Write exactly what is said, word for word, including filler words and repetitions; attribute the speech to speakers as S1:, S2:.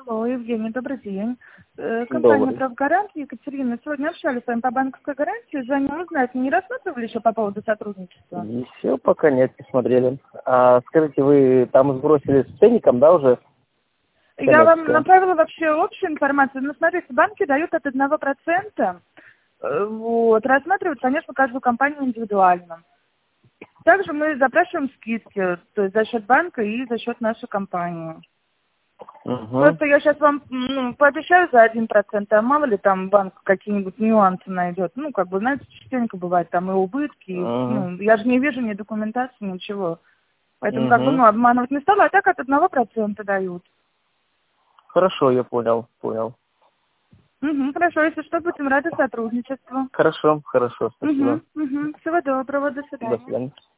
S1: Алло, Евгений, добрый день. Э, Компания
S2: Добрый.
S1: «Правгарант», Екатерина, сегодня общались с вами по банковской гарантии. Звоню узнать, не рассматривали еще по поводу сотрудничества?
S2: Еще пока нет, не смотрели. А скажите, вы там сбросили с ценником, да, уже?
S1: Я вам
S2: Коммерческое?
S1: направила вообще общую информацию. Но смотрите, банки дают от одного процента. Э, Вот. Рассматривают, конечно, каждую компанию индивидуально. Также мы запрашиваем скидки, то есть за счет банка и за счет нашей компании.
S2: Угу.
S1: Просто я сейчас вам ну, пообещаю за один процент, а мало ли там банк какие-нибудь нюансы найдет. Ну, как бы, знаете, частенько бывает там и убытки. И,
S2: Угу.
S1: ну, я же не вижу ни документации, ничего. Поэтому, как бы,
S2: Угу.
S1: ну, обманывать не стала, а так от одного процента дают.
S2: Хорошо, я понял, понял.
S1: Угу, хорошо, если что, будем рады сотрудничеству.
S2: Хорошо, хорошо,
S1: Угу,
S2: спасибо.
S1: угу. Всего доброго, до
S2: До
S1: свидания.
S2: свидания.